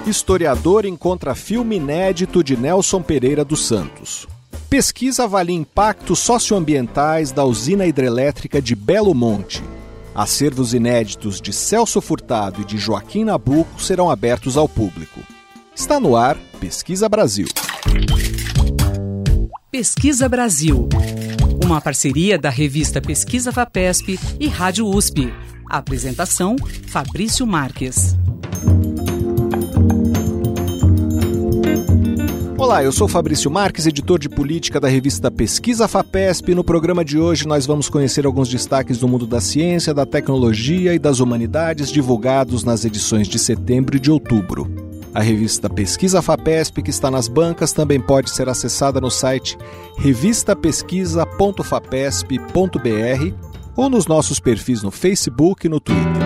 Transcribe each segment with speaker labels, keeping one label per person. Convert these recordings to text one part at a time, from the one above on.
Speaker 1: Historiador encontra filme inédito de Nelson Pereira dos Santos. Pesquisa avalia impactos socioambientais da usina hidrelétrica de Belo Monte. Acervos inéditos de Celso Furtado e de Joaquim Nabuco serão abertos ao público. Está no ar Pesquisa Brasil.
Speaker 2: Pesquisa Brasil. Uma parceria da revista Pesquisa FAPESP e Rádio USP. A apresentação, Fabrício Marques.
Speaker 1: Olá, eu sou Fabrício Marques, editor de política da revista Pesquisa FAPESP. No programa de hoje nós vamos conhecer alguns destaques do mundo da ciência, da tecnologia e das humanidades divulgados nas edições de setembro e de outubro. A revista Pesquisa FAPESP, que está nas bancas, também pode ser acessada no site revistapesquisa.fapesp.br ou nos nossos perfis no Facebook e no Twitter.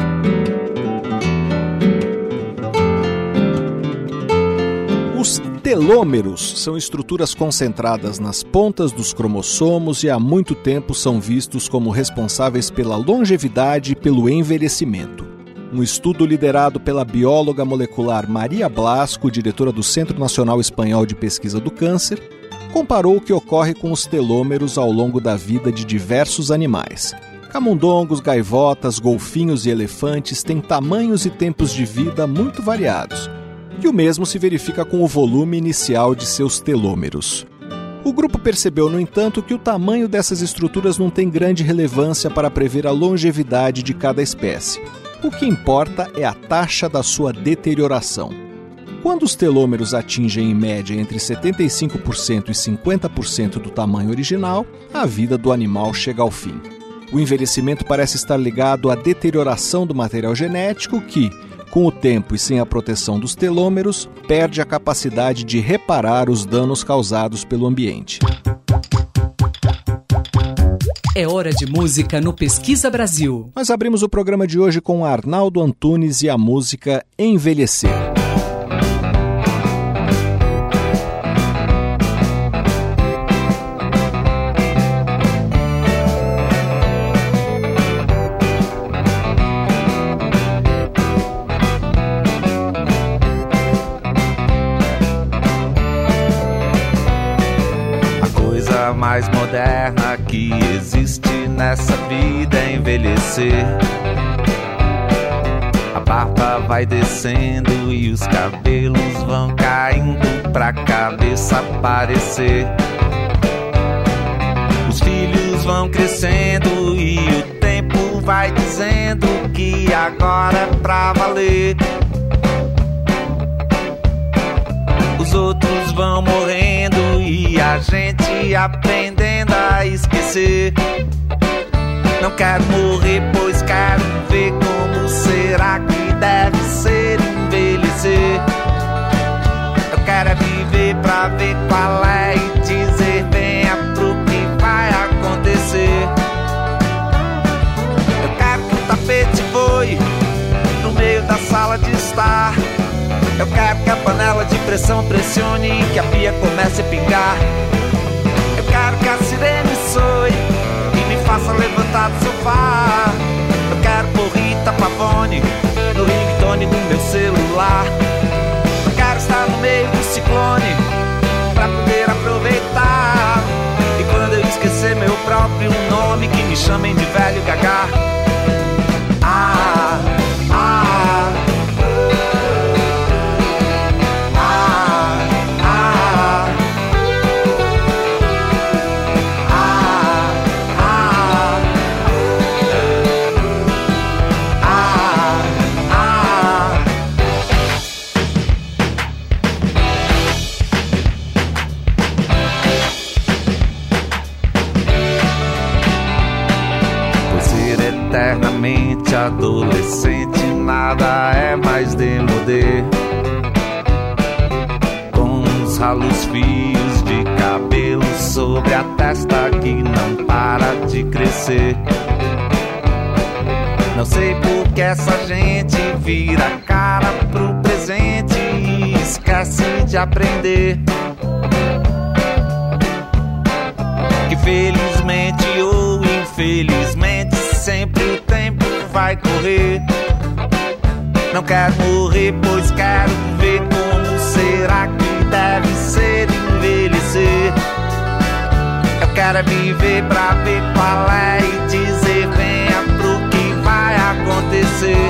Speaker 1: Os telômeros são estruturas concentradas nas pontas dos cromossomos e há muito tempo são vistos como responsáveis pela longevidade e pelo envelhecimento. Um estudo liderado pela bióloga molecular Maria Blasco, diretora do Centro Nacional Espanhol de Pesquisa do Câncer, comparou o que ocorre com os telômeros ao longo da vida de diversos animais. Camundongos, gaivotas, golfinhos e elefantes têm tamanhos e tempos de vida muito variados. E o mesmo se verifica com o volume inicial de seus telômeros. O grupo percebeu, no entanto, que o tamanho dessas estruturas não tem grande relevância para prever a longevidade de cada espécie. O que importa é a taxa da sua deterioração. Quando os telômeros atingem em média entre 75% e 50% do tamanho original, a vida do animal chega ao fim. O envelhecimento parece estar ligado à deterioração do material genético que, com o tempo e sem a proteção dos telômeros, perde a capacidade de reparar os danos causados pelo ambiente.
Speaker 2: É hora de música no Pesquisa Brasil.
Speaker 1: Nós abrimos o programa de hoje com Arnaldo Antunes e a música Envelhecer.
Speaker 3: Mais moderna que existe nessa vida é envelhecer. A barba vai descendo e os cabelos vão caindo pra cabeça aparecer. Os filhos vão crescendo e o tempo vai dizendo que agora é pra valer. Os outros vão morrendo e a gente aprendendo a esquecer. Não quero morrer, pois quero ver como será que deve ser envelhecer. Eu quero é viver pra ver qual é e dizer venha pro que vai acontecer. Eu quero que o tapete voe no meio da sala de estar. Eu quero que a panela de pressão pressione e que a pia comece a pingar. Eu quero que a sirene soe e me faça levantar do sofá. Eu quero pôr Rita Pavone no ringtone do meu celular. Eu quero estar no meio do ciclone pra poder aproveitar. E quando eu esquecer meu próprio nome, que me chamem de velho Gagá. Eternamente adolescente, nada é mais demodê. Com os ralos fios de cabelo sobre a testa que não para de crescer. Não sei por que essa gente vira a cara pro presente e esquece de aprender que felizmente ou infelizmente sempre o tempo vai correr. Não quero morrer, pois quero ver como será que deve ser envelhecer. Eu quero viver pra ver qual é e dizer venha pro que vai acontecer.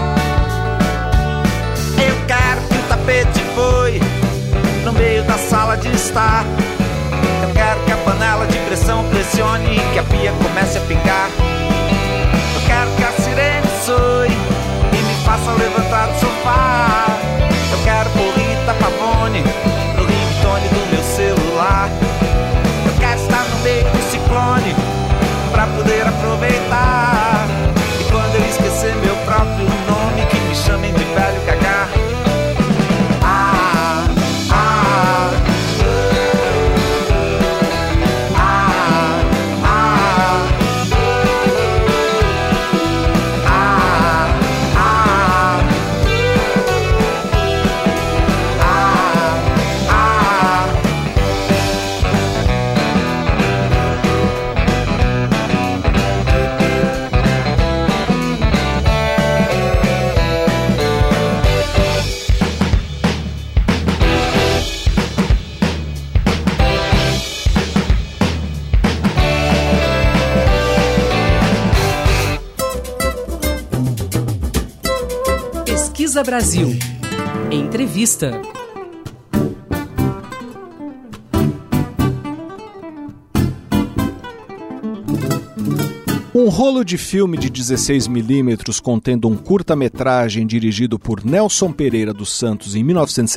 Speaker 3: Eu quero que o tapete voe no meio da sala de estar. Eu quero que a panela de pressão pressione e que a pia comece a pingar. Eu quero que a sirene soe e me faça levantar do sofá. Eu quero pôr Rita Pavone no ringtone do meu celular. Eu quero estar no meio do ciclone pra poder aproveitar. E quando eu esquecer meu próprio nome, que me chamem de velho cagar.
Speaker 2: Pesquisa Brasil. Entrevista.
Speaker 1: Um rolo de filme de 16mm contendo um curta-metragem dirigido por Nelson Pereira dos Santos em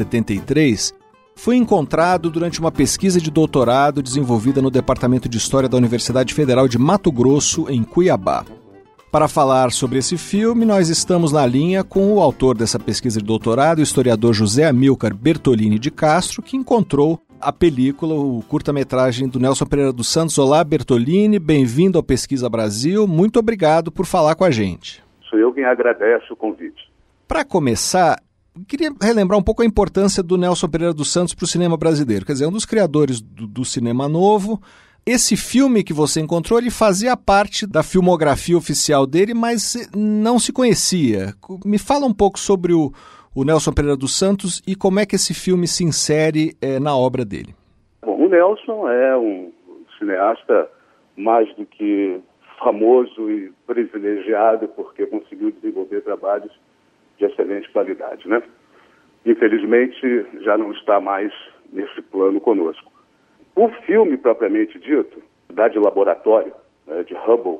Speaker 1: 1973 foi encontrado durante uma pesquisa de doutorado desenvolvida no Departamento de História da Universidade Federal de Mato Grosso, em Cuiabá. Para falar sobre esse filme, nós estamos na linha com o autor dessa pesquisa de doutorado, o historiador José Amilcar Bertolini de Castro, que encontrou a película, o curta-metragem do Nelson Pereira dos Santos. Olá, Bertolini, bem-vindo ao Pesquisa Brasil. Muito obrigado por falar com a gente.
Speaker 4: Sou eu quem agradece o convite.
Speaker 1: Para começar, queria relembrar um pouco a importância do Nelson Pereira dos Santos para o cinema brasileiro. Quer dizer, um dos criadores do cinema novo. Esse filme que você encontrou, ele fazia parte da filmografia oficial dele, mas não se conhecia. Me fala um pouco sobre o Nelson Pereira dos Santos e como é que esse filme se insere na obra dele.
Speaker 4: Bom, o Nelson é um cineasta mais do que famoso e privilegiado porque conseguiu desenvolver trabalhos de excelente qualidade, né? Infelizmente, já não está mais nesse plano conosco. O filme, propriamente dito, Cidade Laboratório, de Hubble,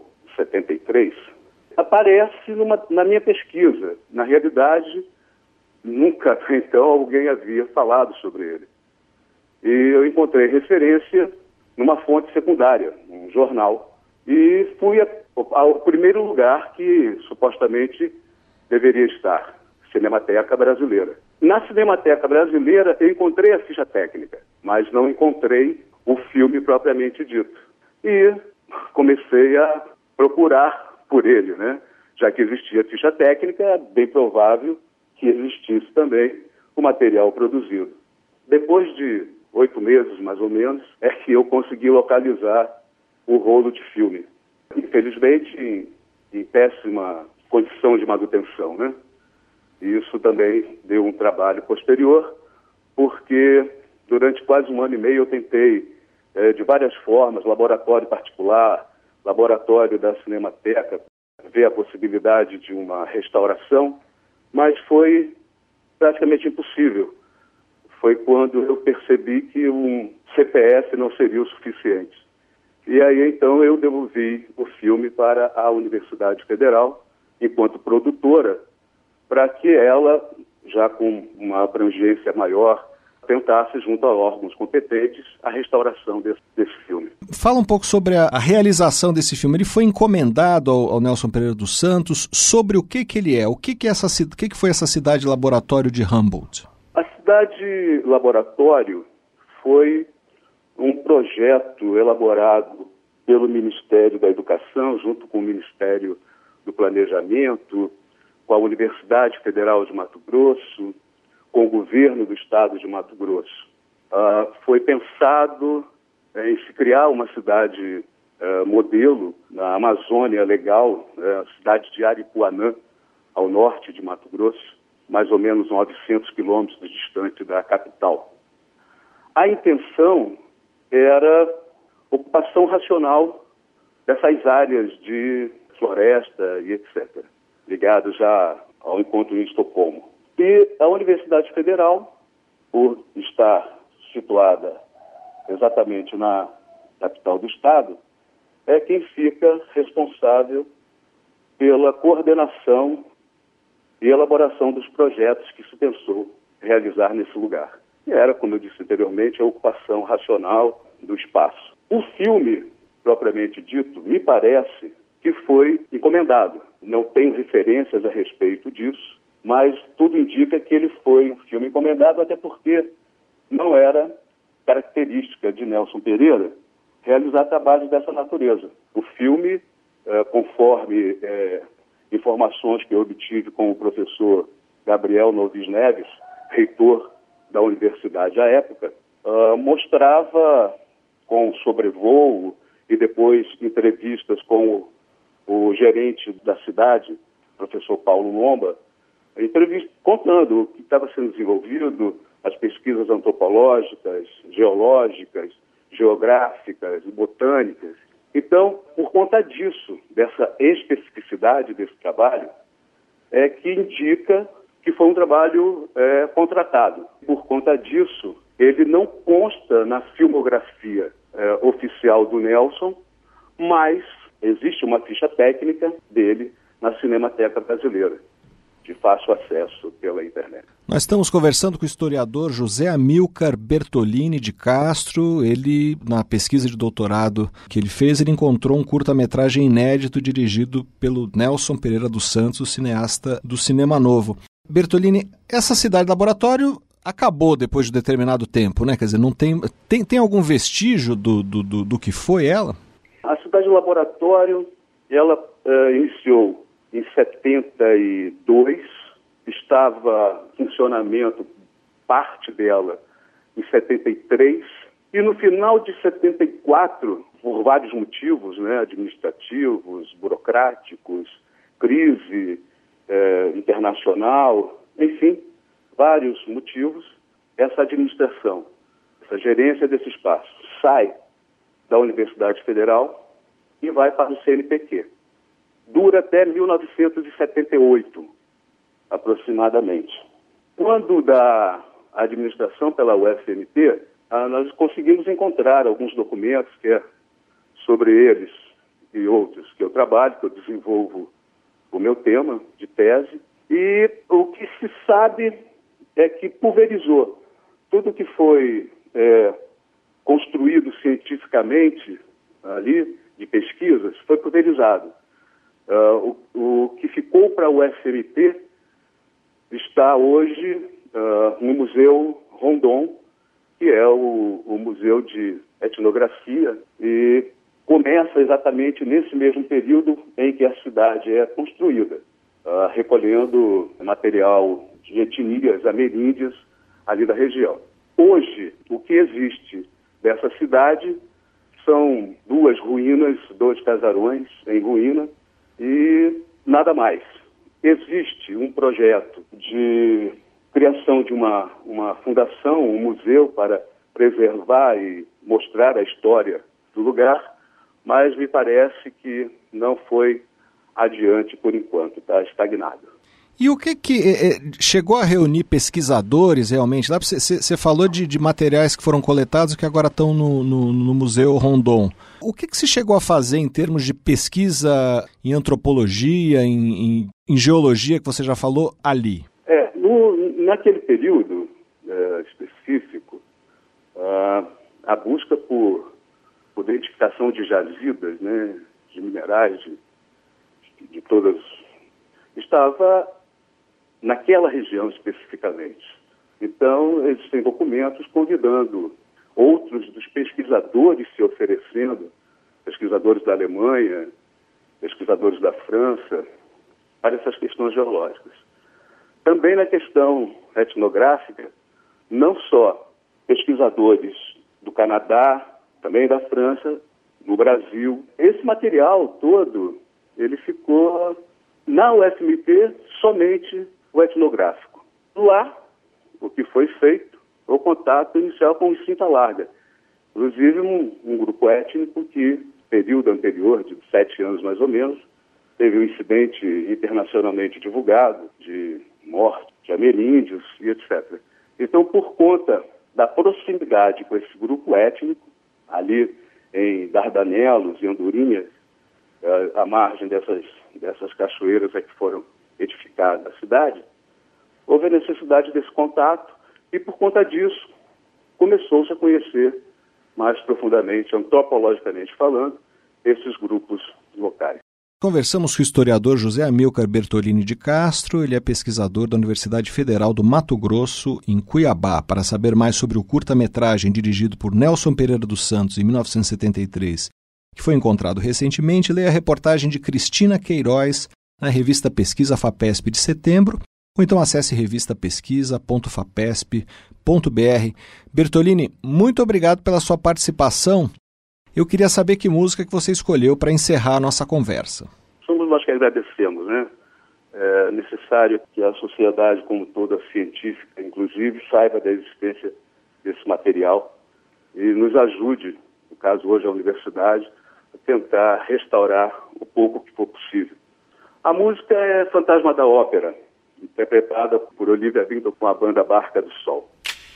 Speaker 4: 73, aparece na minha pesquisa. Na realidade, nunca até então alguém havia falado sobre ele. E eu encontrei referência numa fonte secundária, um jornal, e fui ao primeiro lugar que supostamente deveria estar, Cinemateca Brasileira. Na Cinemateca Brasileira eu encontrei a ficha técnica, mas não encontrei o filme propriamente dito. E comecei a procurar por ele, né? Já que existia a ficha técnica, é bem provável que existisse também o material produzido. Depois de 8 meses, mais ou menos, é que eu consegui localizar o rolo de filme. Infelizmente, em péssima condição de manutenção, né? Isso também deu um trabalho posterior, porque durante quase 1 ano e meio eu tentei, de várias formas, laboratório particular, laboratório da Cinemateca, ver a possibilidade de uma restauração, mas foi praticamente impossível. Foi quando eu percebi que um CPF não seria o suficiente. E aí, então, eu devolvi o filme para a Universidade Federal, enquanto produtora, para que ela, já com uma abrangência maior, tentasse, junto a órgãos competentes, a restauração desse filme.
Speaker 1: Fala um pouco sobre a realização desse filme. Ele foi encomendado ao Nelson Pereira dos Santos. Sobre o que ele é? O que foi essa cidade laboratório de Humboldt?
Speaker 4: A cidade laboratório foi um projeto elaborado pelo Ministério da Educação, junto com o Ministério do Planejamento, com a Universidade Federal de Mato Grosso, com o governo do estado de Mato Grosso. Foi pensado em se criar uma cidade modelo na Amazônia Legal, a cidade de Aripuanã, ao norte de Mato Grosso, mais ou menos 900 quilômetros distante da capital. A intenção era ocupação racional dessas áreas de floresta e etc., ligados já ao encontro em Estocolmo. E a Universidade Federal, por estar situada exatamente na capital do estado, é quem fica responsável pela coordenação e elaboração dos projetos que se pensou realizar nesse lugar. E era, como eu disse anteriormente, a ocupação racional do espaço. O filme, propriamente dito, me parece que foi encomendado. Não tenho referências a respeito disso, mas tudo indica que ele foi um filme encomendado, até porque não era característica de Nelson Pereira realizar trabalhos dessa natureza. O filme, conforme informações que eu obtive com o professor Gabriel Novis Neves, reitor da universidade à época, mostrava com sobrevoo e depois entrevistas com o gerente da cidade, professor Paulo Lomba, entrevista contando o que estava sendo desenvolvido, as pesquisas antropológicas, geológicas, geográficas e botânicas. Então, por conta disso, dessa especificidade desse trabalho, é que indica que foi um trabalho contratado. Por conta disso, ele não consta na filmografia oficial do Nelson, mas existe uma ficha técnica dele na Cinemateca Brasileira, de fácil acesso pela internet.
Speaker 1: Nós estamos conversando com o historiador José Amílcar Bertolini de Castro. Ele, na pesquisa de doutorado que ele fez, ele encontrou um curta-metragem inédito dirigido pelo Nelson Pereira dos Santos, o cineasta do Cinema Novo. Bertolini, essa cidade laboratório acabou depois de determinado tempo, né? Quer dizer, não tem algum vestígio do que foi ela?
Speaker 4: A cidade laboratório, ela iniciou em 72, estava em funcionamento, parte dela, em 73, e no final de 74, por vários motivos, né, administrativos, burocráticos, crise internacional, enfim, vários motivos, essa administração, essa gerência desse espaço sai da Universidade Federal e vai para o CNPq. Dura até 1978, aproximadamente. Quando da administração pela UFMT, nós conseguimos encontrar alguns documentos que é sobre eles e outros que eu trabalho, que eu desenvolvo o meu tema de tese, e o que se sabe é que pulverizou tudo que foi construído cientificamente ali, de pesquisas, foi pulverizado. O que ficou para o UFMT está hoje no Museu Rondon, que é o Museu de Etnografia, e começa exatamente nesse mesmo período em que a cidade é construída, recolhendo material de etnias ameríndias ali da região. Hoje, o que existe dessa cidade são 2 ruínas, 2 casarões em ruína, e nada mais. Existe um projeto de criação de uma fundação, um museu para preservar e mostrar a história do lugar, mas me parece que não foi adiante por enquanto, está estagnado.
Speaker 1: E o que chegou a reunir pesquisadores realmente? Você falou de materiais que foram coletados e que agora estão no Museu Rondon. O que se chegou a fazer em termos de pesquisa em antropologia, em geologia, que você já falou, ali?
Speaker 4: Naquele período específico, a busca por identificação de jazidas, né, de minerais, de todas, estava naquela região especificamente. Então, existem documentos convidando outros dos pesquisadores se oferecendo, pesquisadores da Alemanha, pesquisadores da França, para essas questões geológicas. Também na questão etnográfica, não só pesquisadores do Canadá, também da França, no Brasil. Esse material todo, ele ficou na UFMT somente o etnográfico. Lá, o que foi feito, o contato inicial com o Cinta Larga. Inclusive um grupo étnico que, período anterior, de 7 anos mais ou menos, teve um incidente internacionalmente divulgado de morte de ameríndios e etc. Então, por conta da proximidade com esse grupo étnico, ali em Dardanelos e Andorinhas, à margem dessas cachoeiras que foram edificadas na cidade, houve a necessidade desse contato e, por conta disso, começou-se a conhecer mais profundamente, antropologicamente falando, esses grupos locais.
Speaker 1: Conversamos com o historiador José Amilcar Bertolini de Castro. Ele é pesquisador da Universidade Federal do Mato Grosso, em Cuiabá. Para saber mais sobre o curta-metragem dirigido por Nelson Pereira dos Santos, em 1973, que foi encontrado recentemente, leia a reportagem de Cristina Queiroz na revista Pesquisa FAPESP de setembro, ou então acesse revistapesquisa.fapesp.br. Bertolini, muito obrigado pela sua participação. Eu queria saber que música que você escolheu para encerrar a nossa conversa.
Speaker 4: Somos nós que agradecemos, né? É necessário que a sociedade, como toda científica, inclusive, saiba da existência desse material e nos ajude, no caso hoje a universidade, a tentar restaurar o pouco que for possível. A música é Fantasma da Ópera, interpretada por Olivia Vinton com a banda Barca do Sol.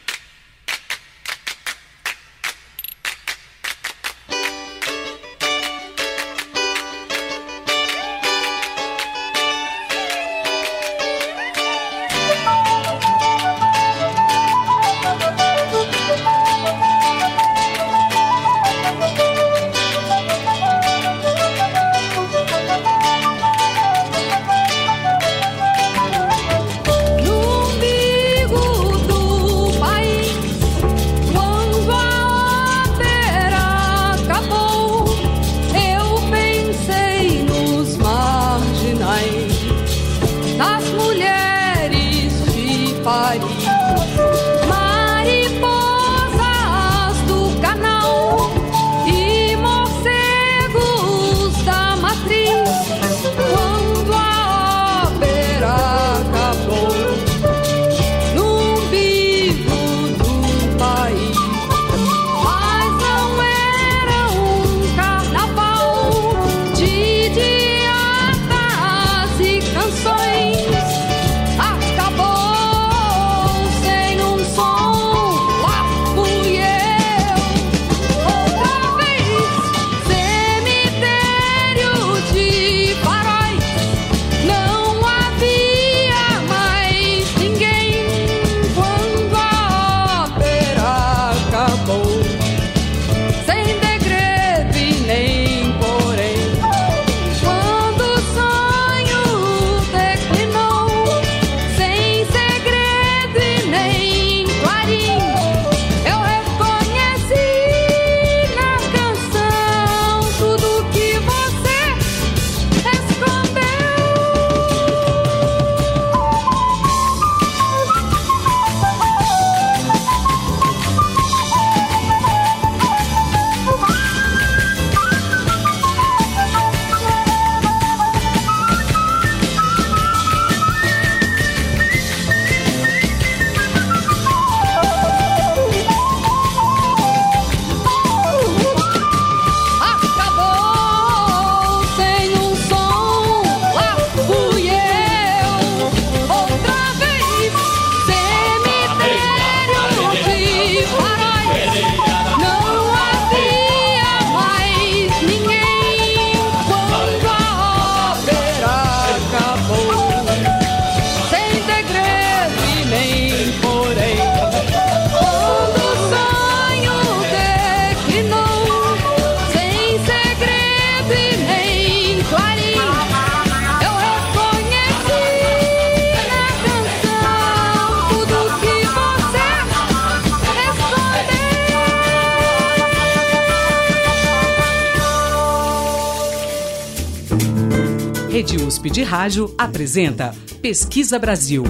Speaker 2: Rede USP de Rádio apresenta Pesquisa Brasil.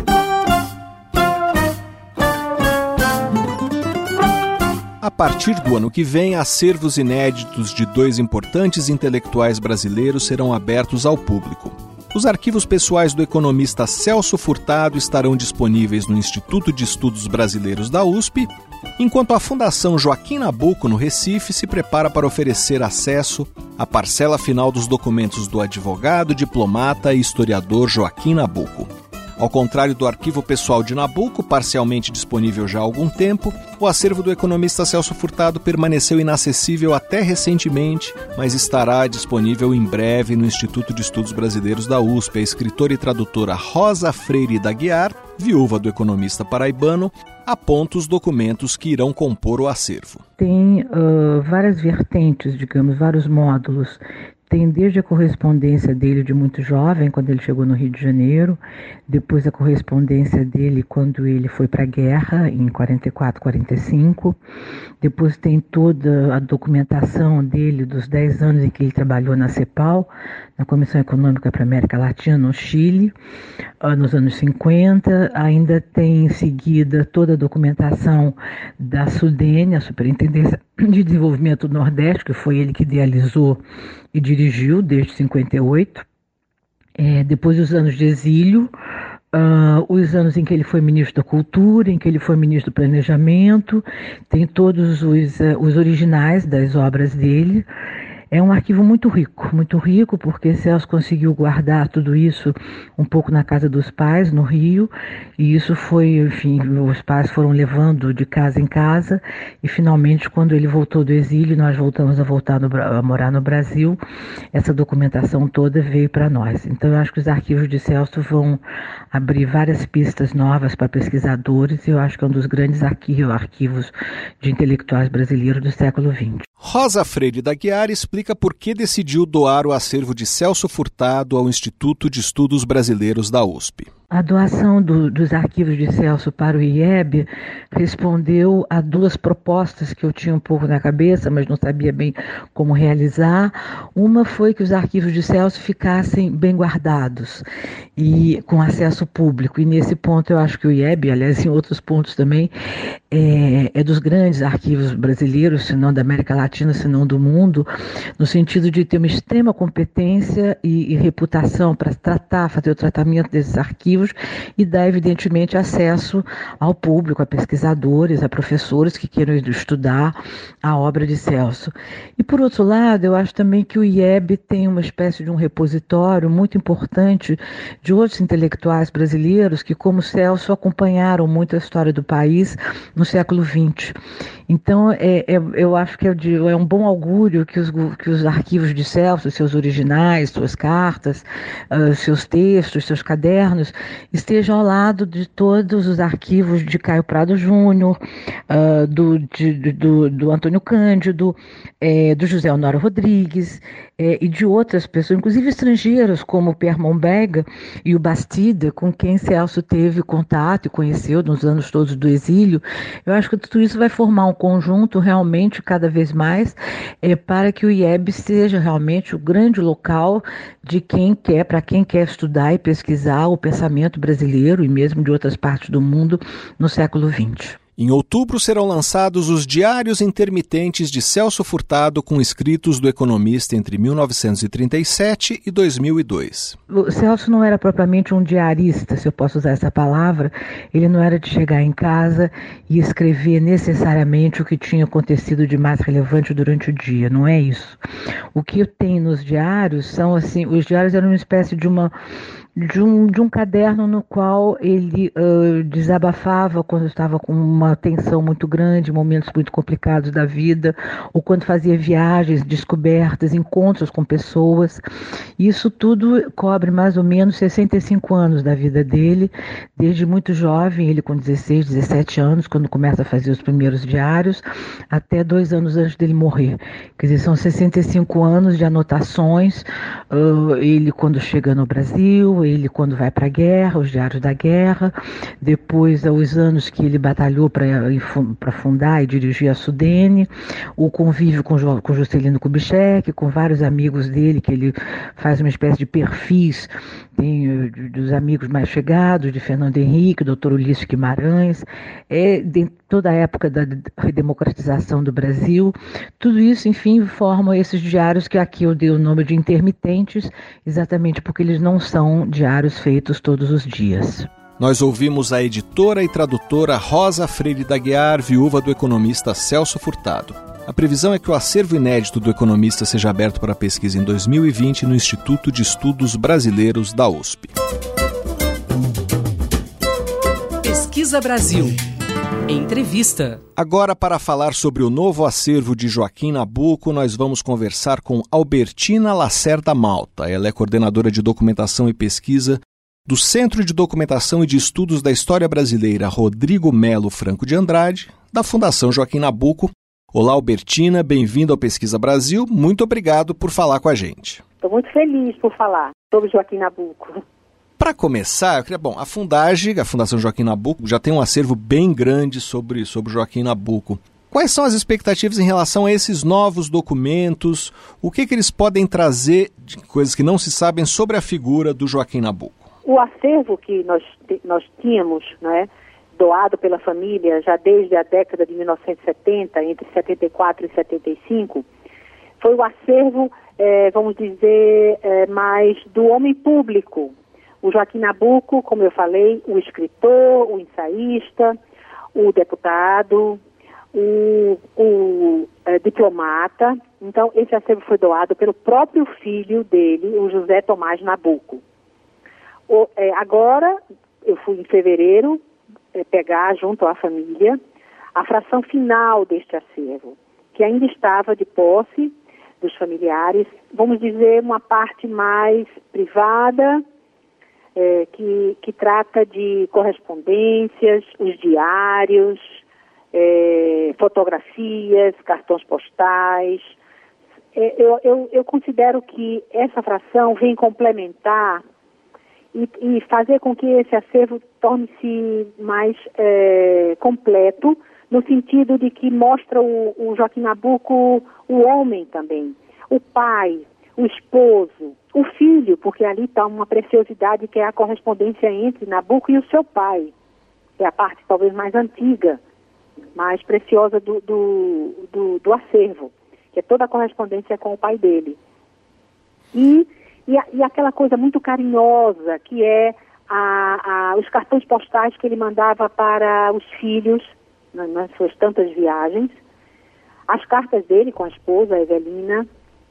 Speaker 1: A partir do ano que vem, acervos inéditos de 2 importantes intelectuais brasileiros serão abertos ao público. Os arquivos pessoais do economista Celso Furtado estarão disponíveis no Instituto de Estudos Brasileiros da USP, enquanto a Fundação Joaquim Nabuco, no Recife, se prepara para oferecer acesso à parcela final dos documentos do advogado, diplomata e historiador Joaquim Nabuco. Ao contrário do arquivo pessoal de Nabuco, parcialmente disponível já há algum tempo, o acervo do economista Celso Furtado permaneceu inacessível até recentemente, mas estará disponível em breve no Instituto de Estudos Brasileiros da USP. A escritora e tradutora Rosa Freire da Guiar, viúva do economista paraibano, aponta os documentos que irão compor o acervo.
Speaker 5: Tem várias vertentes, digamos, vários módulos. Tem desde a correspondência dele de muito jovem, quando ele chegou no Rio de Janeiro, depois a correspondência dele quando ele foi para a guerra, em 44, 45, depois tem toda a documentação dele dos 10 anos em que ele trabalhou na CEPAL, na Comissão Econômica para a América Latina, no Chile, nos anos 50, ainda tem em seguida toda a documentação da SUDENE, a Superintendência de Desenvolvimento do Nordeste, que foi ele que idealizou e dirigiu desde 58, depois os anos de exílio, os anos em que ele foi ministro da Cultura, em que ele foi ministro do Planejamento, tem todos os originais das obras dele. É um arquivo muito rico, porque Celso conseguiu guardar tudo isso um pouco na casa dos pais, no Rio, e isso foi, enfim, os pais foram levando de casa em casa, e finalmente, quando ele voltou do exílio, nós voltamos a morar no Brasil, essa documentação toda veio para nós. Então, eu acho que os arquivos de Celso vão abrir várias pistas novas para pesquisadores, e eu acho que é um dos grandes arquivos de intelectuais brasileiros do século XX.
Speaker 1: Rosa Freire da Guiar explica por que decidiu doar o acervo de Celso Furtado ao Instituto de Estudos Brasileiros da USP.
Speaker 5: A doação dos arquivos de Celso para o IEB respondeu a duas propostas que eu tinha um pouco na cabeça, mas não sabia bem como realizar. Uma foi que os arquivos de Celso ficassem bem guardados e com acesso público. E nesse ponto eu acho que o IEB, aliás em outros pontos também, é dos grandes arquivos brasileiros, se não da América Latina, se não do mundo, no sentido de ter uma extrema competência e reputação para fazer o tratamento desses arquivos e dar, evidentemente, acesso ao público, a pesquisadores, a professores que queiram estudar a obra de Celso. E, por outro lado, eu acho também que o IEB tem uma espécie de um repositório muito importante de outros intelectuais brasileiros que, como Celso, acompanharam muito a história do país no século XX. Então, eu acho que é um bom augúrio que os arquivos de Celso, seus originais, suas cartas, seus textos, seus cadernos, estejam ao lado de todos os arquivos de Caio Prado Júnior, do Antônio Cândido, do José Honório Rodrigues e de outras pessoas, inclusive estrangeiros, como o Pierre Monbega e o Bastida, com quem Celso teve contato e conheceu nos anos todos do exílio. Eu acho que tudo isso vai formar um conjunto realmente cada vez mais para que o IEB seja realmente o grande local de para quem quer estudar e pesquisar o pensamento brasileiro e mesmo de outras partes do mundo no século XX.
Speaker 1: Em outubro serão lançados os Diários Intermitentes de Celso Furtado, com escritos do economista entre 1937 e 2002.
Speaker 5: O Celso não era propriamente um diarista, se eu posso usar essa palavra. Ele não era de chegar em casa e escrever necessariamente o que tinha acontecido de mais relevante durante o dia. Não é isso. O que tem nos diários são assim, os diários eram uma espécie de um caderno no qual ele desabafava quando estava com uma tensão muito grande, momentos muito complicados da vida, ou quando fazia viagens, descobertas, encontros com pessoas. Isso tudo cobre mais ou menos 65 anos da vida dele, desde muito jovem, ele com 16, 17 anos, quando começa a fazer os primeiros diários, até 2 anos antes dele morrer. Quer dizer, são 65 anos de anotações, ele quando chega no Brasil, ele quando vai para a guerra, os diários da guerra, depois os anos que ele batalhou para fundar e dirigir a Sudene, o convívio com Juscelino Kubitschek, com vários amigos dele, que ele faz uma espécie de perfis, tem dos amigos mais chegados, de Fernando Henrique, Dr. Ulisses Guimarães, de toda a época da redemocratização do Brasil. Tudo isso, enfim, forma esses diários que aqui eu dei o nome de intermitentes, exatamente porque eles não são diários feitos todos os dias.
Speaker 1: Nós ouvimos a editora e tradutora Rosa Freire d'Aguiar, viúva do economista Celso Furtado. A previsão é que o acervo inédito do economista seja aberto para pesquisa em 2020 no Instituto de Estudos Brasileiros da USP.
Speaker 2: Pesquisa Brasil. Entrevista.
Speaker 1: Agora, para falar sobre o novo acervo de Joaquim Nabuco, nós vamos conversar com Albertina Lacerda Malta. Ela é coordenadora de documentação e pesquisa do Centro de Documentação e de Estudos da História Brasileira Rodrigo Melo Franco de Andrade, da Fundação Joaquim Nabuco. Olá, Albertina, bem-vindo ao Pesquisa Brasil. Muito obrigado por falar com a gente.
Speaker 6: Estou muito feliz por falar sobre Joaquim Nabuco.
Speaker 1: Para começar, eu queria, a Fundação Joaquim Nabuco, já tem um acervo bem grande sobre Joaquim Nabuco. Quais são as expectativas em relação a esses novos documentos? O que eles podem trazer de coisas que não se sabem sobre a figura do Joaquim Nabuco?
Speaker 6: O acervo que nós tínhamos, né, doado pela família já desde a década de 1970, entre 74 e 75, foi o acervo, vamos dizer, mais do homem público. O Joaquim Nabuco, como eu falei, o escritor, o ensaísta, o deputado, o diplomata. Então, esse acervo foi doado pelo próprio filho dele, o José Tomás Nabuco. Agora, eu fui em fevereiro pegar junto à família a fração final deste acervo, que ainda estava de posse dos familiares, vamos dizer, uma parte mais privada, que trata de correspondências, os diários, fotografias, cartões postais. Eu considero que essa fração vem complementar e fazer com que esse acervo torne-se mais completo, no sentido de que mostra o Joaquim Nabuco, o homem também, o pai, o esposo, o filho, porque ali está uma preciosidade que é a correspondência entre Nabuco e o seu pai, que é a parte talvez mais antiga, mais preciosa do acervo, que é toda a correspondência com o pai dele. E aquela coisa muito carinhosa, que é os cartões postais que ele mandava para os filhos nas suas tantas viagens, as cartas dele com a esposa, a Evelina,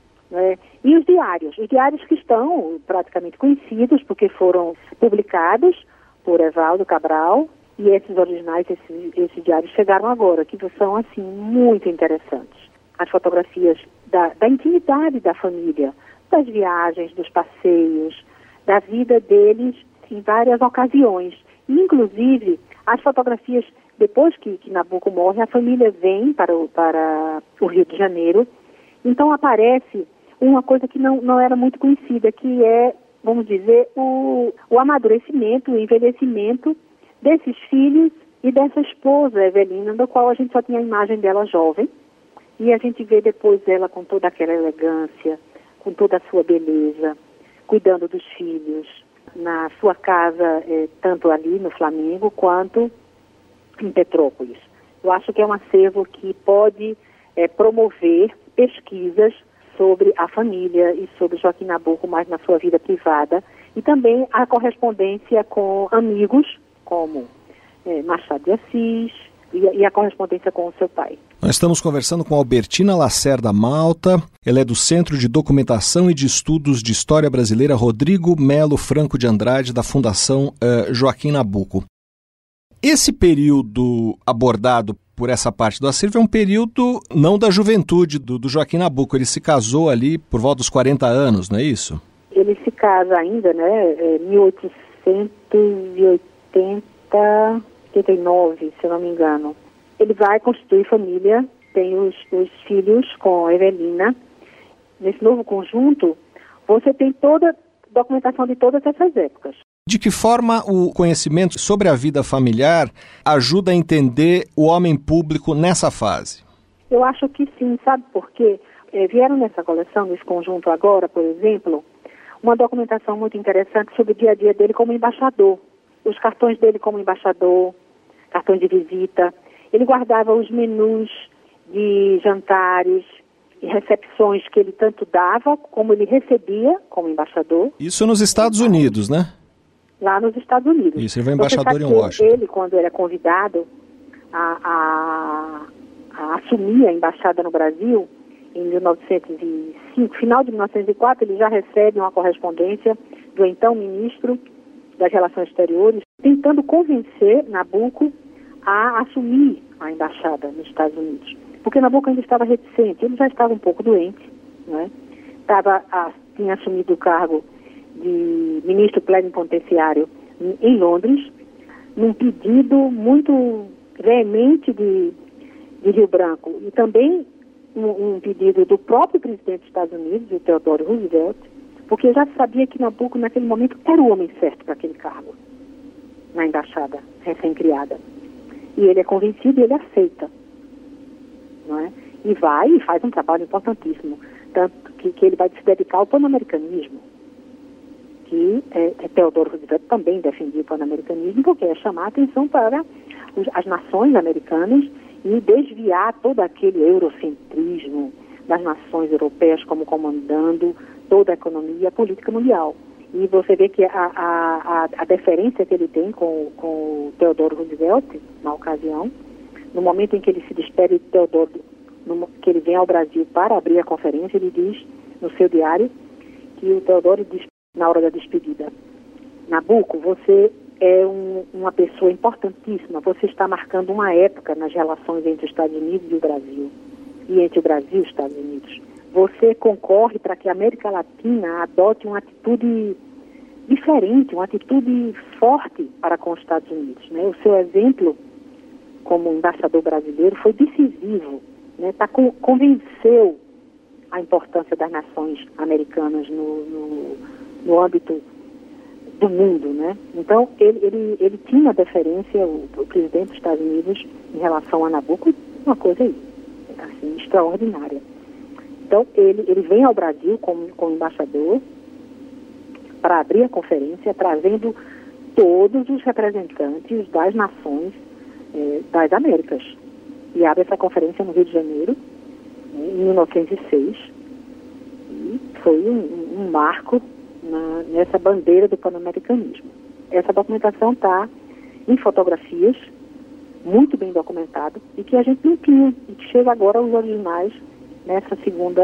Speaker 6: e os diários que estão praticamente conhecidos, porque foram publicados por Evaldo Cabral, e esses originais, esses diários chegaram agora, que são, assim, muito interessantes. As fotografias da intimidade da família, das viagens, dos passeios, da vida deles em várias ocasiões. E, inclusive, as fotografias, depois que Nabuco morre, a família vem para o Rio de Janeiro, então aparece uma coisa que não era muito conhecida, que é, vamos dizer, o amadurecimento, o envelhecimento desses filhos e dessa esposa, Evelina, do qual a gente só tinha a imagem dela jovem, e a gente vê depois ela com toda aquela elegância, com toda a sua beleza, cuidando dos filhos, na sua casa, tanto ali no Flamengo, quanto em Petrópolis. Eu acho que é um acervo que pode promover pesquisas sobre a família e sobre Joaquim Nabuco, mais na sua vida privada, e também a correspondência com amigos, como Machado de Assis, e a correspondência com o seu pai.
Speaker 1: Nós estamos conversando com Albertina Lacerda Malta. Ela é do Centro de Documentação e de Estudos de História Brasileira Rodrigo Melo Franco de Andrade, da Fundação Joaquim Nabuco. Esse período abordado por essa parte do acervo é um período não da juventude do Joaquim Nabuco. Ele se casou ali por volta dos 40 anos, não é isso?
Speaker 6: Ele se casa ainda, né? 1889, se eu não me engano. Ele vai constituir família, tem os filhos com a Evelina. Nesse novo conjunto, você tem toda documentação de todas essas épocas.
Speaker 1: De que forma o conhecimento sobre a vida familiar ajuda a entender o homem público nessa fase?
Speaker 6: Eu acho que sim, sabe por quê? Vieram nessa coleção, nesse conjunto agora, por exemplo, uma documentação muito interessante sobre o dia a dia dele como embaixador. Os cartões dele como embaixador, cartões de visita. Ele guardava os menus de jantares e recepções que ele tanto dava como ele recebia como embaixador.
Speaker 1: Isso nos Estados Unidos, né?
Speaker 6: Lá nos Estados Unidos.
Speaker 1: Isso, ele foi embaixador em Washington.
Speaker 6: Ele, quando era convidado a assumir a embaixada no Brasil, em 1905, final de 1904, ele já recebe uma correspondência do então ministro das Relações Exteriores, tentando convencer Nabuco a assumir a embaixada nos Estados Unidos. Porque Nabuco ainda estava reticente, ele já estava um pouco doente, né? Tinha assumido o cargo de ministro plenipotenciário em Londres, num pedido muito veemente de Rio Branco, e também um pedido do próprio presidente dos Estados Unidos, o Theodore Roosevelt, porque já sabia que Nabuco, naquele momento, era o homem certo para aquele cargo, na embaixada recém-criada. E ele é convencido e ele aceita, não é? E vai e faz um trabalho importantíssimo, tanto que ele vai se dedicar ao pan-americanismo, que Theodore Roosevelt também defendia o pan-americanismo, porque é chamar a atenção para as nações americanas e desviar todo aquele eurocentrismo das nações europeias como comandando toda a economia e a política mundial. E você vê que a deferência que ele tem com o Theodore Roosevelt, na ocasião, no momento em que ele se despede de Theodore, que ele vem ao Brasil para abrir a conferência, ele diz no seu diário que o Theodore diz na hora da despedida: Nabuco, você é uma pessoa importantíssima, você está marcando uma época nas relações entre os Estados Unidos e o Brasil, e entre o Brasil e os Estados Unidos. Você concorre para que a América Latina adote uma atitude diferente, uma atitude forte para com os Estados Unidos, né? O seu exemplo como embaixador brasileiro foi decisivo, né? Convenceu a importância das nações americanas no âmbito do mundo, né? Então, ele tinha uma deferência, o presidente dos Estados Unidos, em relação a Nabuco, uma coisa assim, extraordinária. Então, ele vem ao Brasil como embaixador para abrir a conferência, trazendo todos os representantes das nações das Américas. E abre essa conferência no Rio de Janeiro, em 1906, e foi um marco nessa bandeira do pan-americanismo. Essa documentação está em fotografias, muito bem documentado, e que a gente não tinha, e que chega agora aos originais nessa segunda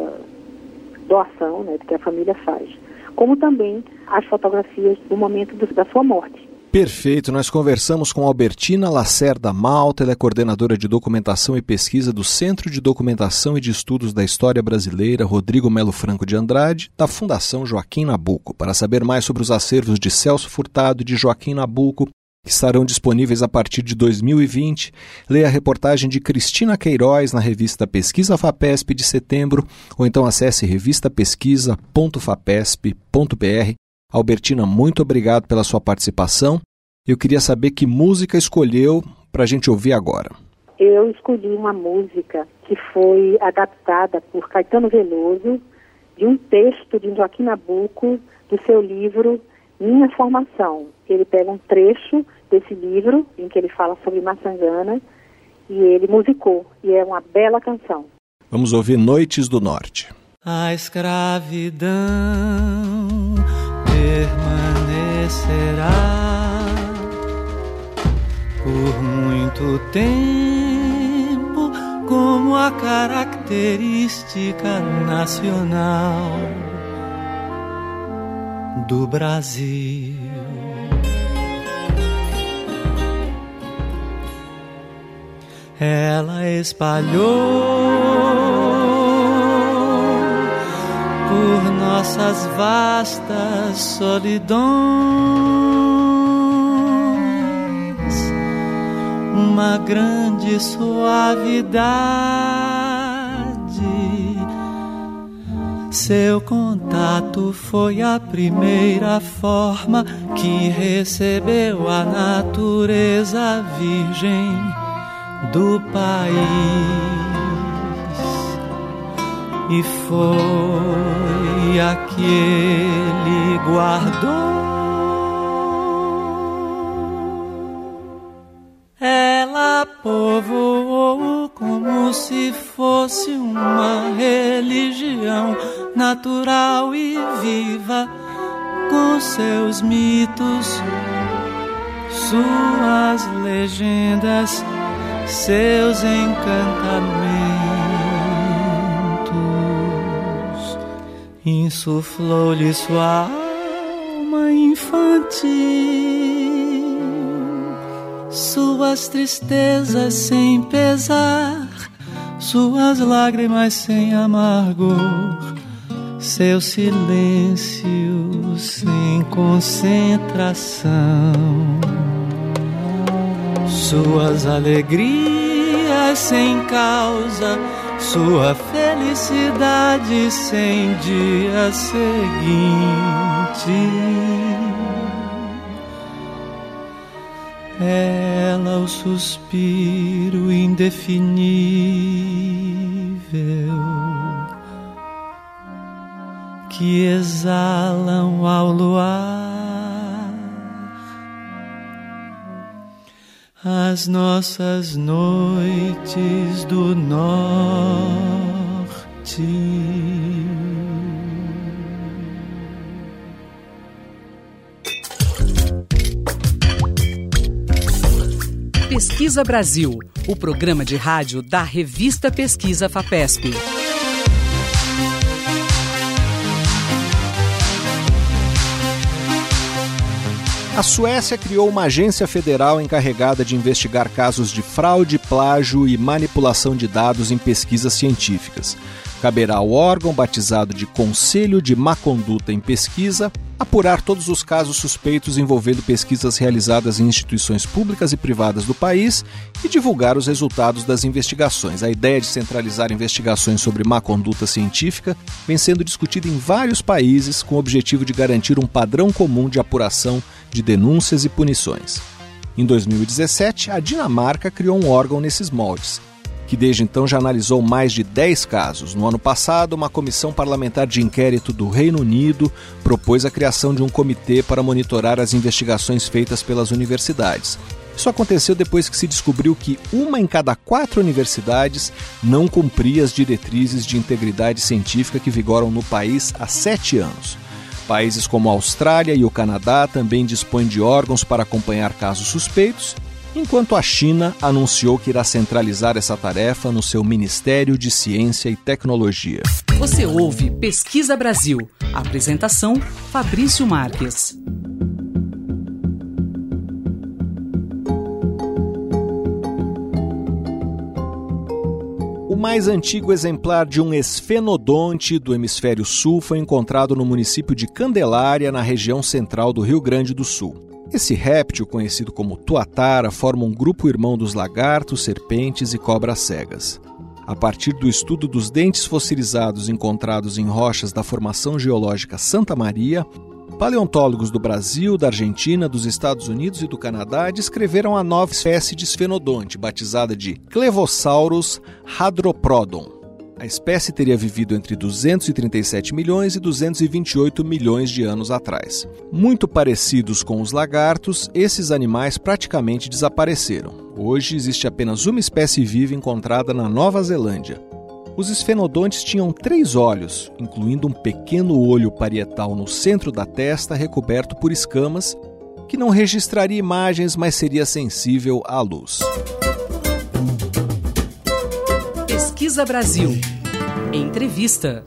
Speaker 6: doação, né, que a família faz. Como também as fotografias do momento da sua morte.
Speaker 1: Perfeito, nós conversamos com Albertina Lacerda Malta, ela é coordenadora de documentação e pesquisa do Centro de Documentação e de Estudos da História Brasileira Rodrigo Melo Franco de Andrade, da Fundação Joaquim Nabuco. Para saber mais sobre os acervos de Celso Furtado e de Joaquim Nabuco, que estarão disponíveis a partir de 2020, leia a reportagem de Cristina Queiroz na revista Pesquisa FAPESP de setembro, ou então acesse revistapesquisa.fapesp.br. Albertina, muito obrigado pela sua participação. Eu queria saber que música escolheu para a gente ouvir agora.
Speaker 6: Eu escolhi uma música que foi adaptada por Caetano Veloso, de um texto de Joaquim Nabuco, do seu livro Minha Formação. Ele pega um trecho desse livro, em que ele fala sobre Maçangana, e ele musicou, e é uma bela canção.
Speaker 1: Vamos ouvir Noites do Norte.
Speaker 7: A escravidão permanecerá por muito tempo como a característica nacional do Brasil. Ela espalhou por nossas vastas solidões uma grande suavidade, Seu contato foi a primeira forma que recebeu a natureza virgem do país. E foi a que ele guardou. Ela povoou como se fosse uma religião natural e viva, com seus mitos, suas legendas, seus encantamentos. Insuflou-lhe sua alma infantil, suas tristezas sem pesar, suas lágrimas sem amargor, seu silêncio sem concentração, suas alegrias sem causa, sua felicidade sem dia seguinte. Ela, o suspiro indefinível que exalam ao luar as nossas noites do norte.
Speaker 2: Pesquisa Brasil, o programa de rádio da revista Pesquisa FAPESP.
Speaker 1: A Suécia criou uma agência federal encarregada de investigar casos de fraude, plágio e manipulação de dados em pesquisas científicas. Caberá ao órgão, batizado de Conselho de Má Conduta em Pesquisa, apurar todos os casos suspeitos envolvendo pesquisas realizadas em instituições públicas e privadas do país e divulgar os resultados das investigações. A ideia de centralizar investigações sobre má conduta científica vem sendo discutida em vários países com o objetivo de garantir um padrão comum de apuração de denúncias e punições. Em 2017, a Dinamarca criou um órgão nesses moldes, que desde então já analisou mais de 10 casos. No ano passado, uma comissão parlamentar de inquérito do Reino Unido propôs a criação de um comitê para monitorar as investigações feitas pelas universidades. Isso aconteceu depois que se descobriu que 1 em cada 4 universidades não cumpria as diretrizes de integridade científica que vigoram no país há 7 anos. Países como a Austrália e o Canadá também dispõem de órgãos para acompanhar casos suspeitos, enquanto a China anunciou que irá centralizar essa tarefa no seu Ministério de Ciência e Tecnologia.
Speaker 2: Você ouve Pesquisa Brasil. Apresentação, Fabrício Marques.
Speaker 1: O mais antigo exemplar de um esfenodonte do hemisfério sul foi encontrado no município de Candelária, na região central do Rio Grande do Sul. Esse réptil, conhecido como tuatara, forma um grupo irmão dos lagartos, serpentes e cobras cegas. A partir do estudo dos dentes fossilizados encontrados em rochas da formação geológica Santa Maria, paleontólogos do Brasil, da Argentina, dos Estados Unidos e do Canadá descreveram a nova espécie de esfenodonte, batizada de Clevosaurus hadroprodon. A espécie teria vivido entre 237 milhões e 228 milhões de anos atrás. Muito parecidos com os lagartos, esses animais praticamente desapareceram. Hoje existe apenas uma espécie viva encontrada na Nova Zelândia. Os esfenodontes tinham 3 olhos, incluindo um pequeno olho parietal no centro da testa recoberto por escamas, que não registraria imagens, mas seria sensível à luz.
Speaker 2: Pesquisa Brasil. Entrevista.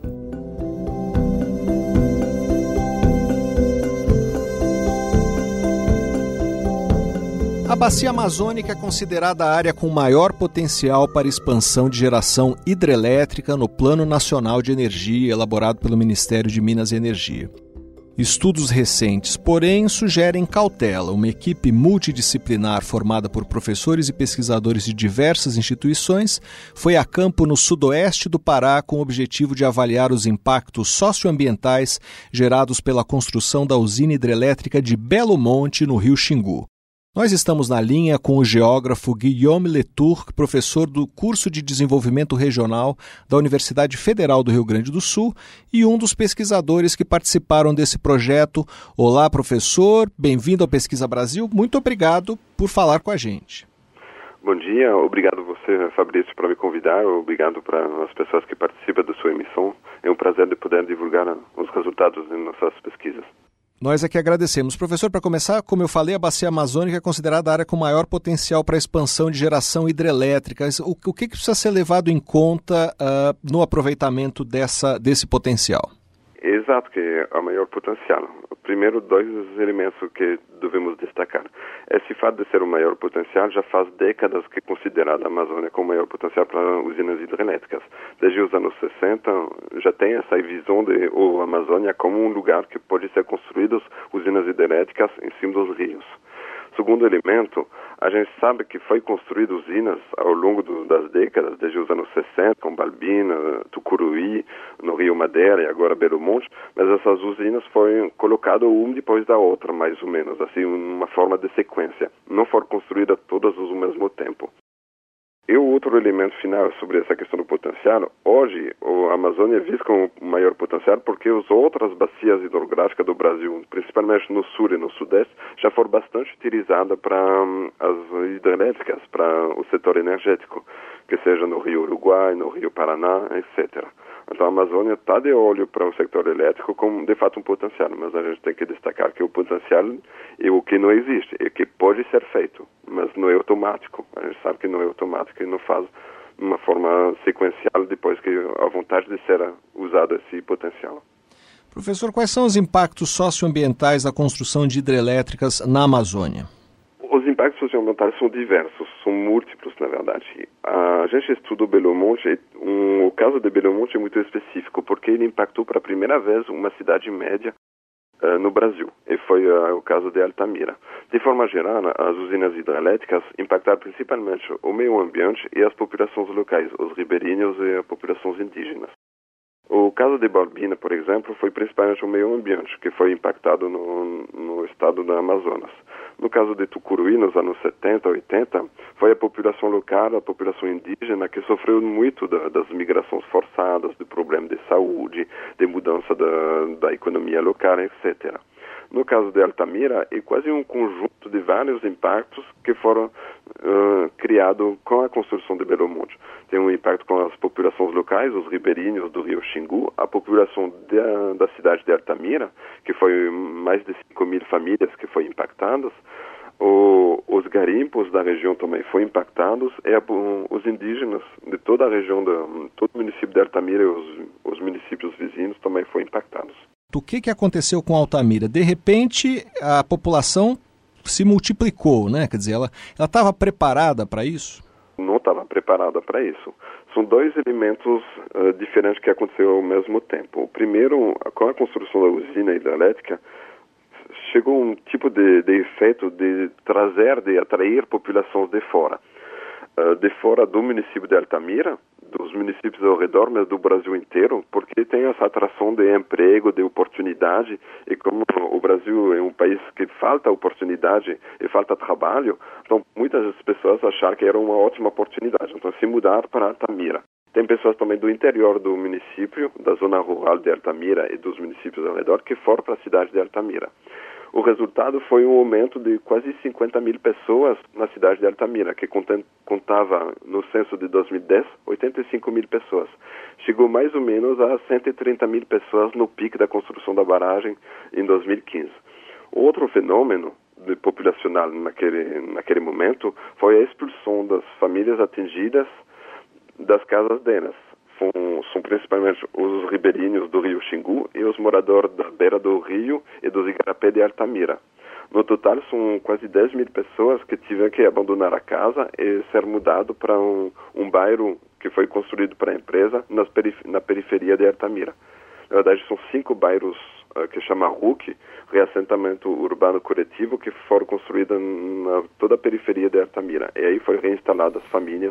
Speaker 1: A Bacia Amazônica é considerada a área com maior potencial para expansão de geração hidrelétrica no Plano Nacional de Energia, elaborado pelo Ministério de Minas e Energia. Estudos recentes, porém, sugerem cautela. Uma equipe multidisciplinar formada por professores e pesquisadores de diversas instituições foi a campo no sudoeste do Pará com o objetivo de avaliar os impactos socioambientais gerados pela construção da usina hidrelétrica de Belo Monte, no Rio Xingu. Nós estamos na linha com o geógrafo Guillaume Letour, professor do curso de Desenvolvimento Regional da Universidade Federal do Rio Grande do Sul e um dos pesquisadores que participaram desse projeto. Olá, professor, bem-vindo ao Pesquisa Brasil. Muito obrigado por falar com a gente.
Speaker 8: Bom dia, obrigado você, Fabrício, por me convidar, obrigado para as pessoas que participam da sua emissão. É um prazer de poder divulgar os resultados de nossas pesquisas.
Speaker 1: Nós é que agradecemos. Professor, para começar, como eu falei, a Bacia Amazônica é considerada a área com maior potencial para a expansão de geração hidrelétrica. O que precisa ser levado em conta no aproveitamento desse potencial?
Speaker 8: Exato, que é o maior potencial. Primeiro, dois elementos que devemos destacar. Esse fato de ser o maior potencial já faz décadas que é considerada a Amazônia como o maior potencial para usinas hidrelétricas. Desde os anos 60 já tem essa visão de a Amazônia como um lugar que pode ser construídas usinas hidrelétricas em cima dos rios. Segundo elemento, a gente sabe que foi construído usinas ao longo das décadas, desde os anos 60, com Balbina, Tucuruí, no Rio Madeira e agora Belo Monte, mas essas usinas foram colocadas uma depois da outra, mais ou menos, assim, uma forma de sequência. Não foram construídas todas ao mesmo tempo. E o outro elemento final sobre essa questão do potencial, hoje a Amazônia é vista como o maior potencial porque as outras bacias hidrográficas do Brasil, principalmente no sul e no sudeste, já foram bastante utilizadas para as hidrelétricas, para o setor energético, que seja no Rio Uruguai, no Rio Paraná, etc. Então a Amazônia está de olho para o setor elétrico como, de fato, um potencial, mas a gente tem que destacar que o potencial é o que não existe, é que pode ser feito, mas não é automático. A gente sabe que não é automático e não faz de uma forma sequencial depois que a vontade de ser usado esse potencial.
Speaker 1: Professor, quais são os impactos socioambientais da construção de hidrelétricas na Amazônia?
Speaker 8: Os impactos socioambientais são diversos, são múltiplos, na verdade. A gente estudou Belo Monte, o caso de Belo Monte é muito específico, porque ele impactou para a primeira vez uma cidade média no Brasil, e foi o caso de Altamira. De forma geral, as usinas hidrelétricas impactaram principalmente o meio ambiente e as populações locais, os ribeirinhos e as populações indígenas. O caso de Balbina, por exemplo, foi principalmente o meio ambiente, que foi impactado no estado do Amazonas. No caso de Tucuruí, nos anos 70, 80, foi a população local, a população indígena, que sofreu muito das migrações forçadas, do problema de saúde, de mudança da economia local, etc. No caso de Altamira, é quase um conjunto de vários impactos que foram criados com a construção de Belo Monte. Tem um impacto com as populações locais, os ribeirinhos do Rio Xingu, a população da cidade de Altamira, que foi mais de 5.000 famílias que foram impactadas, os garimpos da região também foram impactados, e os indígenas de toda a região, todo o município de Altamira e os municípios vizinhos também foram impactados.
Speaker 1: O que aconteceu com Altamira? De repente, a população se multiplicou, né? Quer dizer, ela estava preparada para isso?
Speaker 8: Não estava preparada para isso. São dois elementos diferentes que aconteceram ao mesmo tempo. O primeiro, com a construção da usina hidrelétrica, chegou um tipo de efeito de atrair populações de fora do município de Altamira, dos municípios ao redor, mas do Brasil inteiro, porque tem essa atração de emprego, de oportunidade, e como o Brasil é um país que falta oportunidade e falta trabalho, então muitas pessoas acharam que era uma ótima oportunidade, então se mudar para Altamira. Tem pessoas também do interior do município, da zona rural de Altamira e dos municípios ao redor, que foram para a cidade de Altamira. O resultado foi um aumento de quase 50.000 pessoas na cidade de Altamira, que contava no censo de 2010 85.000 pessoas. Chegou mais ou menos a 130.000 pessoas no pico da construção da barragem em 2015. Outro fenômeno populacional naquele momento foi a expulsão das famílias atingidas das casas delas. São principalmente os ribeirinhos do Rio Xingu e os moradores da beira do rio e dos igarapé de Altamira. No total, são quase 10.000 pessoas que tiveram que abandonar a casa e ser mudado para um bairro que foi construído para a empresa na periferia de Altamira. Na verdade, são 5 bairros que chama RUC, Reassentamento Urbano Coletivo, que foram construídas na toda a periferia de Altamira. E aí foi reinstaladas famílias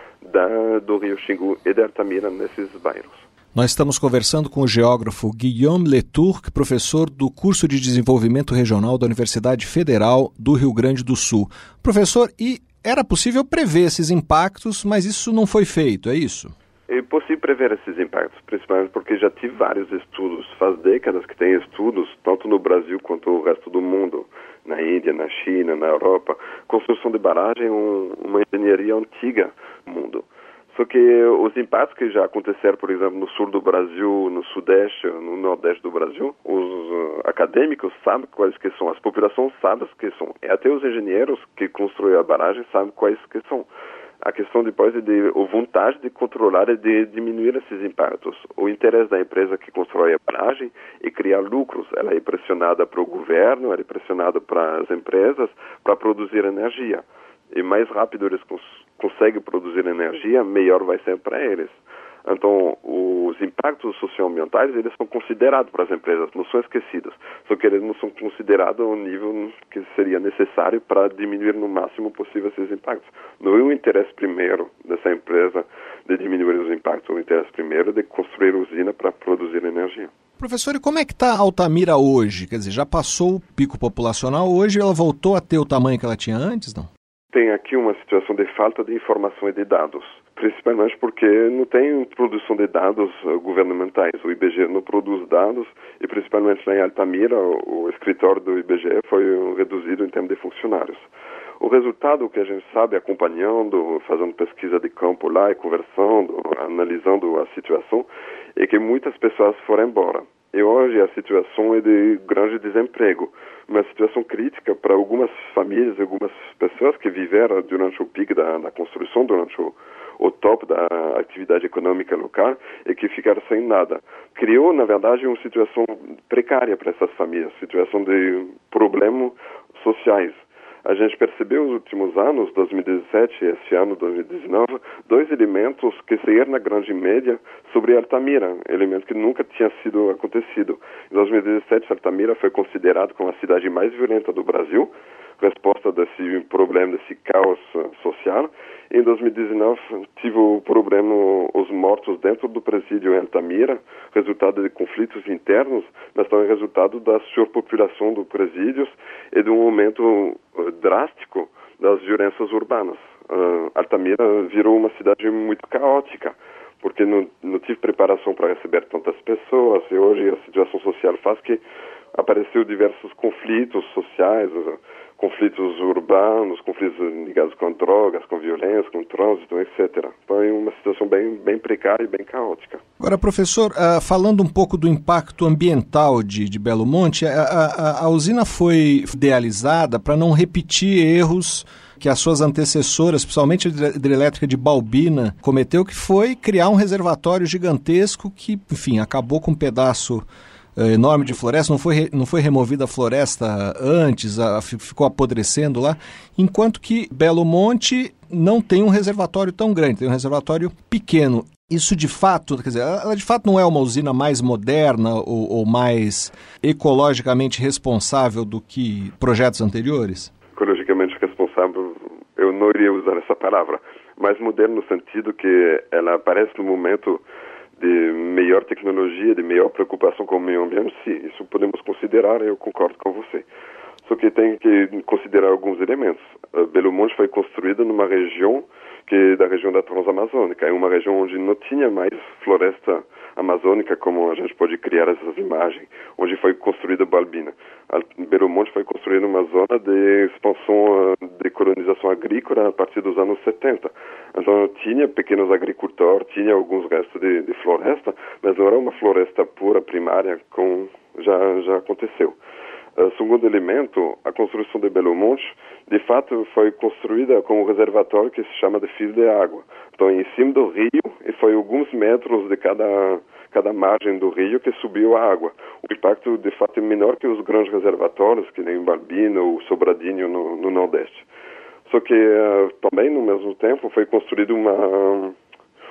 Speaker 8: do Rio Xingu e de Altamira nesses bairros.
Speaker 1: Nós estamos conversando com o geógrafo Guillaume Leturc, professor do curso de Desenvolvimento Regional da Universidade Federal do Rio Grande do Sul. Professor, e era possível prever esses impactos, mas isso não foi feito, é isso?
Speaker 8: É possível prever esses impactos, principalmente porque já tive vários estudos, faz décadas que tem estudos, tanto no Brasil quanto no resto do mundo, na Índia, na China, na Europa. Construção de barragem é uma engenharia antiga no mundo. Só que os impactos que já aconteceram, por exemplo, no sul do Brasil, no sudeste, no nordeste do Brasil, os acadêmicos sabem quais que são, as populações sabem que são, e até os engenheiros que construíram a barragem sabem quais que são. A questão depois é a vontade de controlar e de diminuir esses impactos. O interesse da empresa que constrói a barragem é criar lucros. Ela é pressionada para o governo, ela é pressionada para as empresas para produzir energia. E mais rápido eles conseguem produzir energia, melhor vai ser para eles. Então, os impactos socioambientais, eles são considerados para as empresas, não são esquecidos. Só que eles não são considerados ao nível que seria necessário para diminuir no máximo possível esses impactos. Não é o interesse primeiro dessa empresa de diminuir os impactos, o interesse primeiro de construir usina para produzir energia.
Speaker 1: Professor, e como é que está Altamira hoje? Quer dizer, já passou o pico populacional, hoje ela voltou a ter o tamanho que ela tinha antes, não?
Speaker 8: Tem aqui uma situação de falta de informação e de dados, principalmente porque não tem produção de dados governamentais. O IBGE não produz dados e, principalmente lá em Altamira, o escritório do IBGE foi reduzido em termos de funcionários. O resultado que a gente sabe, acompanhando, fazendo pesquisa de campo lá e conversando, analisando a situação, é que muitas pessoas foram embora. E hoje a situação é de grande desemprego, uma situação crítica para algumas famílias, algumas pessoas que viveram durante o pico da construção, durante o top da atividade econômica local e que ficaram sem nada. Criou, na verdade, uma situação precária para essas famílias, situação de problemas sociais. A gente percebeu nos últimos anos, 2017 e esse ano, 2019, dois elementos que saíram na grande média sobre Altamira, elementos que nunca tinham sido acontecido. Em 2017, Altamira foi considerada como a cidade mais violenta do Brasil, resposta desse problema, desse caos social. Em 2019, tive o problema, os mortos dentro do presídio em Altamira, resultado de conflitos internos, mas também resultado da superpopulação dos presídios e de um aumento drástico das violências urbanas. Altamira virou uma cidade muito caótica, porque não tive preparação para receber tantas pessoas, e hoje a situação social faz que apareceu diversos conflitos sociais, conflitos urbanos, conflitos ligados com drogas, com violência, com trânsito, etc. Então é uma situação bem precária e bem caótica.
Speaker 1: Agora, professor, falando um pouco do impacto ambiental de Belo Monte, a usina foi idealizada para não repetir erros que as suas antecessoras, principalmente a hidrelétrica de Balbina, cometeu, que foi criar um reservatório gigantesco que, enfim, acabou com um pedaço enorme de floresta, não foi removida a floresta antes, ficou apodrecendo lá, enquanto que Belo Monte não tem um reservatório tão grande, tem um reservatório pequeno. Isso de fato, quer dizer, ela de fato não é uma usina mais moderna ou mais ecologicamente responsável do que projetos anteriores?
Speaker 8: Ecologicamente responsável, eu não iria usar essa palavra, mas moderno no sentido que ela aparece no momento de melhor tecnologia, de melhor preocupação com o meio ambiente, sim, isso podemos considerar, eu concordo com você. Só que tem que considerar alguns elementos. Belo Monte foi construída numa região que é da região da Transamazônica, é uma região onde não tinha mais floresta amazônica como a gente pode criar essas imagens, onde foi construída Balbina. Belo Monte foi construída numa zona de expansão de colonização agrícola a partir dos anos 70. Então tinha pequenos agricultores, tinha alguns restos de floresta, mas não era uma floresta pura, primária, como já aconteceu. Segundo elemento, a construção de Belo Monte, de fato, foi construída com um reservatório que se chama de fio de água. Então, em cima do rio, e foi alguns metros de cada margem do rio que subiu a água. O impacto, de fato, é menor que os grandes reservatórios, que nem Balbina ou Sobradinho no Nordeste. Só que, também, no mesmo tempo, foi construída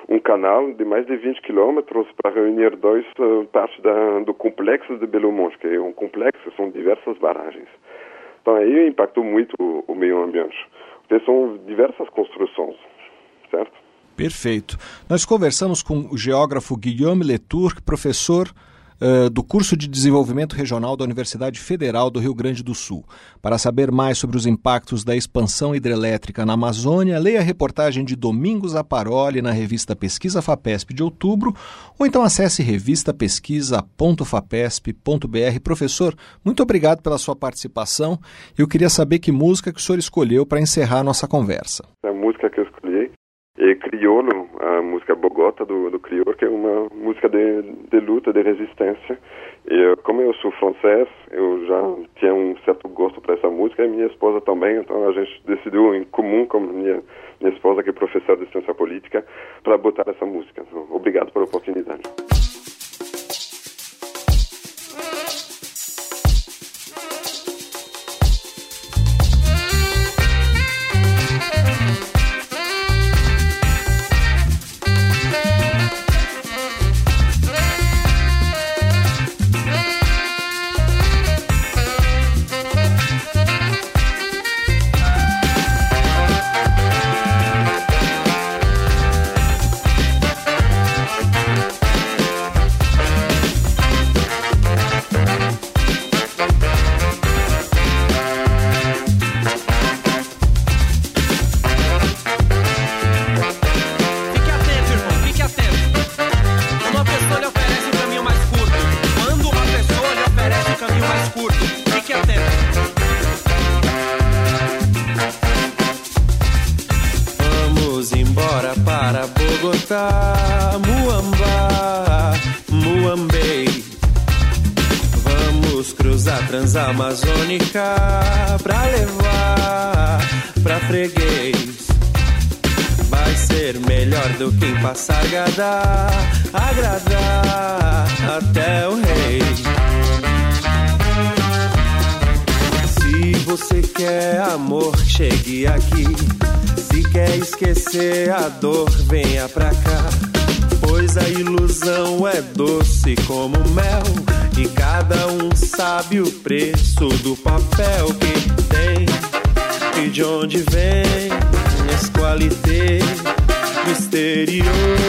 Speaker 8: um canal de mais de 20 quilômetros para reunir duas partes do complexo de Belo Monte, que é um complexo, são diversas barragens. Então aí impactou muito o meio ambiente. Porque são diversas construções, certo?
Speaker 1: Perfeito. Nós conversamos com o geógrafo Guillaume Letour, professor do curso de Desenvolvimento Regional da Universidade Federal do Rio Grande do Sul. Para saber mais sobre os impactos da expansão hidrelétrica na Amazônia, leia a reportagem de Domingos Aparoli na revista Pesquisa FAPESP de outubro, ou então acesse revistapesquisa.fapesp.br. Professor, muito obrigado pela sua participação. Eu queria saber que música que o senhor escolheu para encerrar a nossa conversa.
Speaker 8: A música que eu escolhi é Crioulo, a música Bogota do Crioulo, que é uma música de luta, de resistência. E como eu sou francês, eu já tinha um certo gosto para essa música, e minha esposa também, então a gente decidiu em comum com minha esposa, que é professora de ciência política, para botar essa música. Então, obrigado pela oportunidade.
Speaker 7: Transamazônica pra levar pra freguês. Vai ser melhor do que em Passargada, agradar até o rei. Se você quer amor, chegue aqui. Se quer esquecer a dor, venha pra cá. Pois a ilusão é doce como mel, e cada um sabe o preço do papel que tem e de onde vem esse qualité misterioso.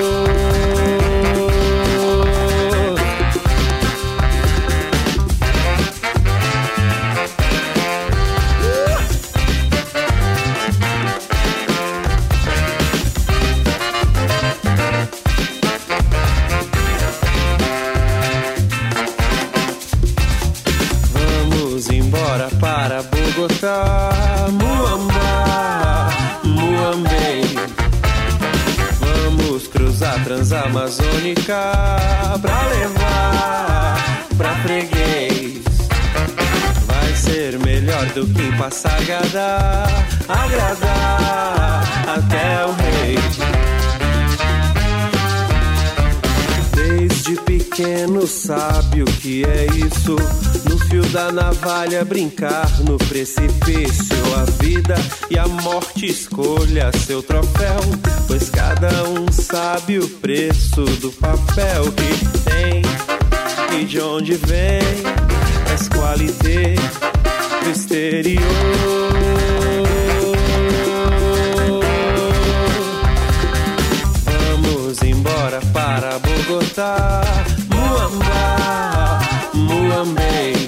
Speaker 7: Para Bogotá, Muamba, Muambei. Vamos cruzar Transamazônica pra levar pra freguês. Vai ser melhor do que em Passargada, agradar até o rei. Desde pequeno sabe o que é isso, no fio da navalha brincar no precipício. A vida e a morte escolha seu troféu, pois cada um sabe o preço do papel que tem e de onde vem essa qualité misteriosa. Vamos embora para Bogotá, Muamba, Muambei.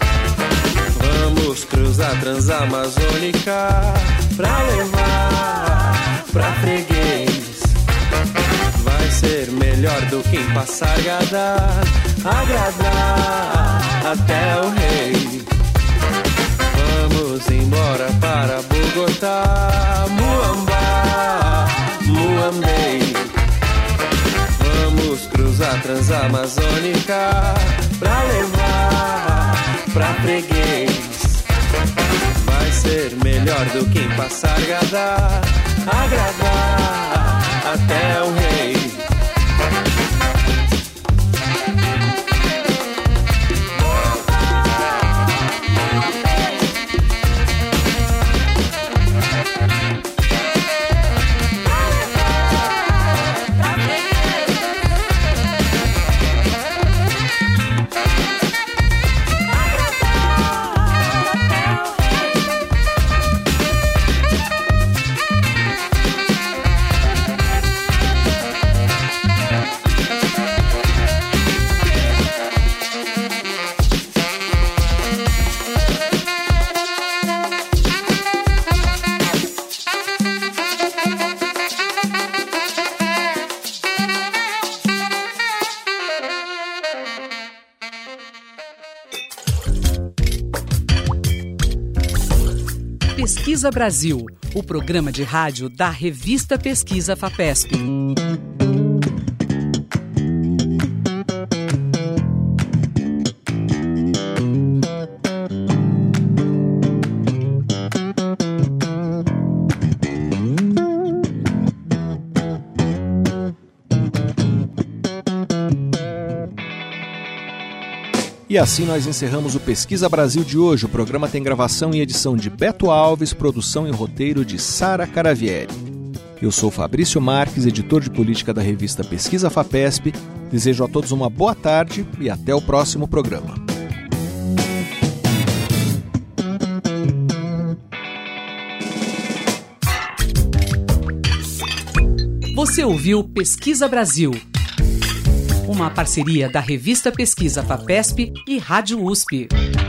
Speaker 7: Vamos cruzar Transamazônica pra levar pra freguês. Vai ser melhor do que em Passargada, agradar até o rei. Vamos embora para Bogotá, Muamba, Muambei. Vamos cruzar Transamazônica pra levar pra freguês. Vai ser melhor do que em Passargada, agradar até o rei.
Speaker 2: Pesquisa Brasil, o programa de rádio da revista Pesquisa FAPESP.
Speaker 1: E assim nós encerramos o Pesquisa Brasil de hoje. O programa tem gravação e edição de Beto Alves, produção e roteiro de Sara Caravieri. Eu sou Fabrício Marques, editor de política da revista Pesquisa FAPESP. Desejo a todos uma boa tarde e até o próximo programa.
Speaker 2: Você ouviu Pesquisa Brasil, uma parceria da revista Pesquisa FAPESP e Rádio USP.